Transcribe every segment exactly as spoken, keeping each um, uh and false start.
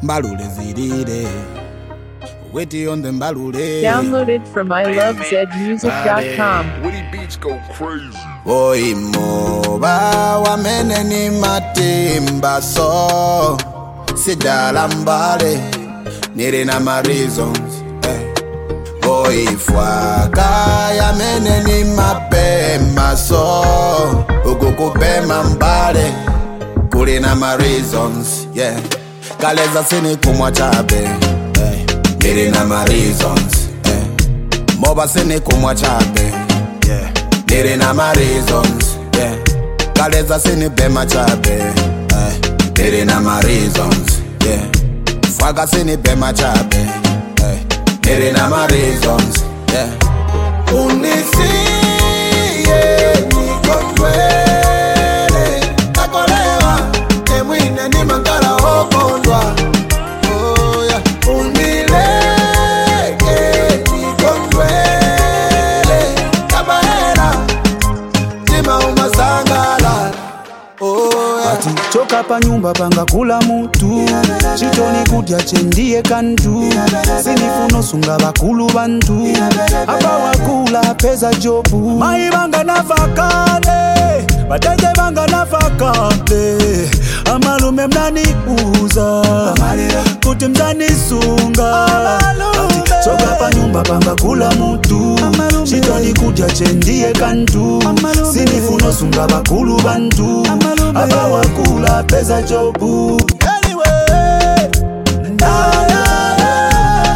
Mbalule zirire. Witty on the mbalule. Download it from I love zed music dot com. Witty beats go crazy. Oi moba wamene ni matimba so Sidala mbale nire na my reasons eh. Oi fwaka ya mene ni mapema so Ukukupema mbale kuli na my reasons yeah. Kaleza sini kumwa chabe eh. Nire na my reasons eh. Moba sini kumwa chabe yeah. Nire na my reasons, yeah. Kaleza sini bema chabe, eh. Nire na my reasons, yeah. Fwaga sini bema chabe, eh. Nire na my reasons, yeah. Unisi, yeah, nikondwele. Takolewa, emwine ni mangala okondwa. Oh, yeah. Unilege, nikondwele. Ati choka pa nyumba panga kula mutu Chitoni kudya chendie kantu Sinifuno sunga bakulu bantu Aba wakula peza jobu Maibanga nafakale Batenge banga nafakale Amalume mnani uza Kuti mzani sunga Ati choka pa nyumba panga kula mutu Chitoni kudya chendie kantu Sinifuno sunga bakulu bantu Aba wakula peza jobu Anyway, Na na na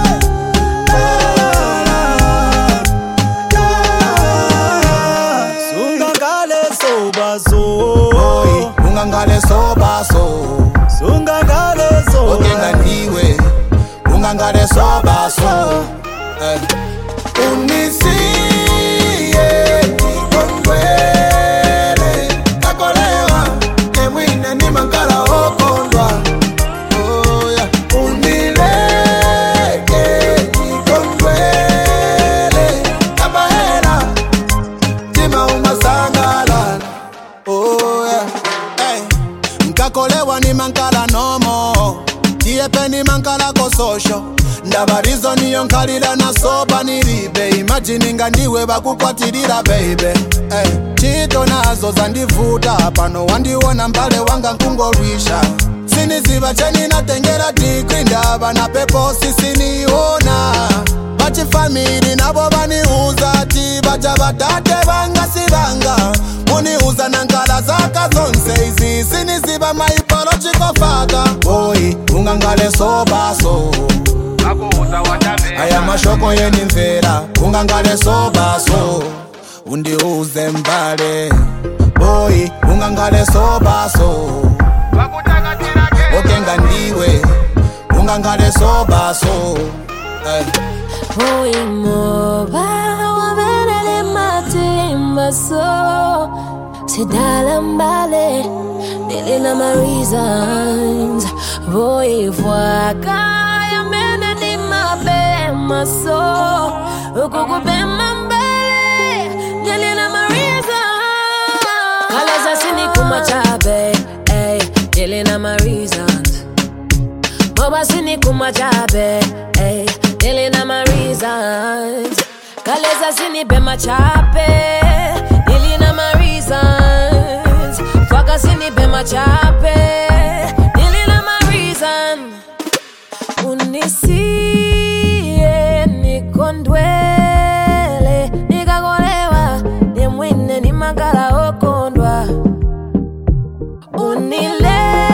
Sungangale soba so ungangale soba so Sungangale soba Okenga ndiwe ungangale soba so eh. Unisi yeah, nikondwele. Takolewa emwine ni mangala okondwa. Oh yeah. Unilege nikondwele. Kabahera tima umasangala. Oh yeah. Hey. Nkakolewa ni mankala nomo Tiepe ni mankala ko social Ndabarizo niyo nkalira na soba niribe Imagine nga ndiwe bakukwatirira baby hey. Chito nazo zandivuta Pano wandiwona mbale wanga nkungolwisha Siniziba cheni natengera degree Ndaba na pepo sisiniona Bachi family nabo baniuza Ti bacha batate banga sibanga Muniuza nankala zaka zonse Izi siniziba my biological father Boy, ungangale soba so Aya mashoko yeni mvera Ungangale soba so Undiuze mbale Boy, ungangale soba so Okenga ndiwe Ungangale soba so hey. Boy moba wamenele matimba so Sidala mbale Nili na my reasons Boy fwaka ya mene ni mapema so Ukukupema mbale Nili na my reasons Kaleza sini kumachabe Ay, nili na my reasons Boba sini kumachabe Ay, nili na my reasons Kaleza sini bema chape Nili na my reasons Fwaka sini bema chape Nili na my reason Unisiye nikondwele Nikagolewa Nimwine ni magala okondwa Unileke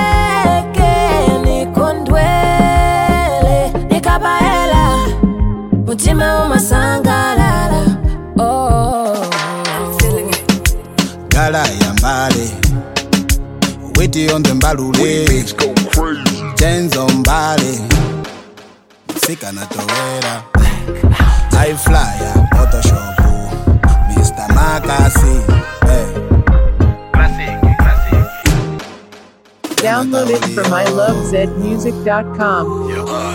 nikondwele Nikabaela Mutima umasangalala Oh I'm feeling it Gala ya mbale Witty on the mbalule Witty beats go crazy. Jenzo mbale Sika na towera High flyer, Photoshop Mister Makasi hey. Download it from I love zed music dot com.